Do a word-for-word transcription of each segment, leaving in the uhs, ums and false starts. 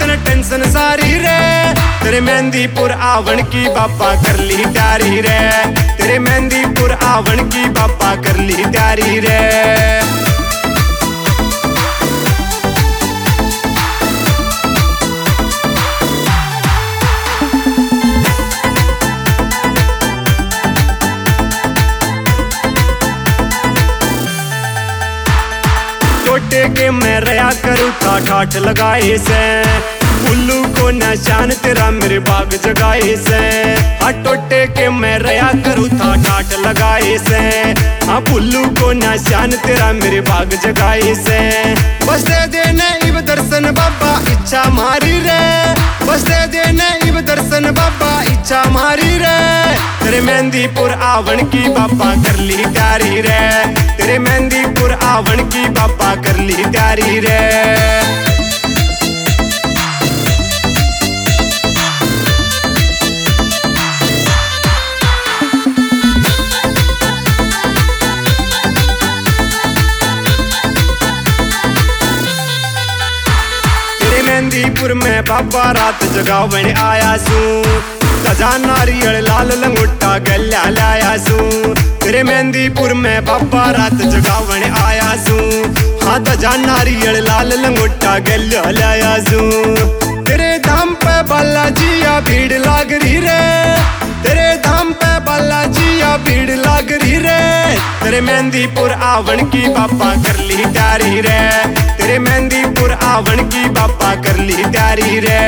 तन टेंशन सारी रे। तेरे मेहंदीपुर आवन की बाबा कर ली तैयारी रे। तेरे मेहंदीपुर आवन की बाबा कर ली तैयारी रे। टोटे के मैं रया करूँ था ठाठ लगाए से। उल्लू को निशान तेरा मेरे बाग जगाए से। हाँ टोटे के मैं रया करूँ था ठाठ लगाए से। हाँ उल्लू को निशान तेरा मेरे बाग जगाए से। बस दे देने इब दर्शन बाबा इच्छा मारी रे। बस दे देने इब दर्शन बाबा इच्छा मारी रे। तेरे मेहंदीपुर आवन की बाबा कर ली तैयारी रे। तेरे मेहंदीपुर आवन की बाबा कर ली तैयारी रे। तेरे मेहंदीपुर में बाबा रात जगावन आया सू। सजा नारियल लाल लंगोटा गल्या लाया सू। तेरे मेहंदीपुर में बाबा रात जगावन आया सू। हाँ सजा नारियल लाल लंगोटा गल्या लाया सू। तेरे धाम पे बालाजिया भीड़ लाग रही रे। तेरे धाम पे बालाजिया भीड़ लाग रही रे। तेरे मेहंदीपुर आवन की बाबा कर ली तैयारी रे। तेरे मेहंदीपुर आवन की बाबा कर ली तैयारी रे।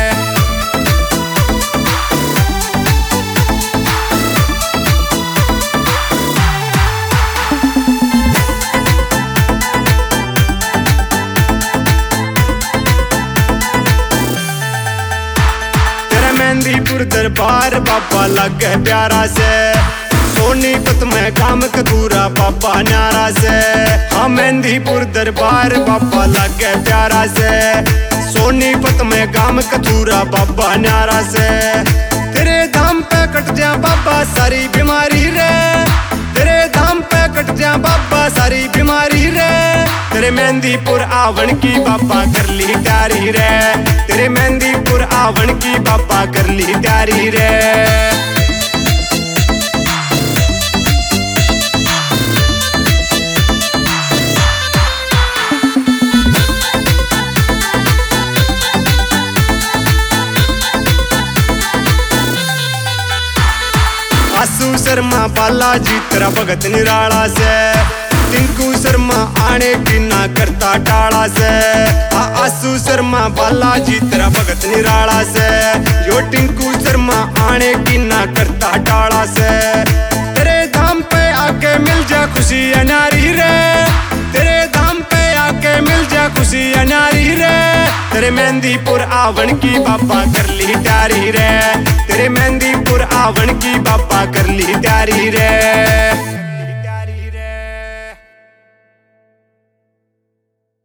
मेहंदीपुर दरबार बाबा लगे प्यारा से। सोनीपत में काम कतूरा बाबा न्यारा से। हाँ मेहंदीपुर दरबार बाबा लगे प्यारा से। सोनीपत में काम कतूरा बाबा न्यारा से। तेरे धाम पे कट जा बाबा सारी बीमारी रे। तेरे धाम पे कट जा बाबा सारी बीमारी रे। तेरे मेहंदीपुर आवन की बाबा कर ली तैयारी रे। तेरे मेहंदीपुर आवन की बाबा कर ली तैयारी रे। आसू शर्मा बालाजी तेरा भगत निराला से। टिंकू शर्मा आने की ना करता टाड़ा से। आसू शर्मा बालाजी तेरा भगत निराला से। यो टिंकू शर्मा आने की ना करता टाड़ा से। तेरे धाम पे आके मिल जा खुशी अनारी रे। तेरे धाम पे आके मिल जा खुशी अनारी रे। तेरे मेहंदीपुर आवन की बाबा कर ली तैयारी रे। तेरे मेहंदीपुर आवन की बाबा कर ली तैयारी रे।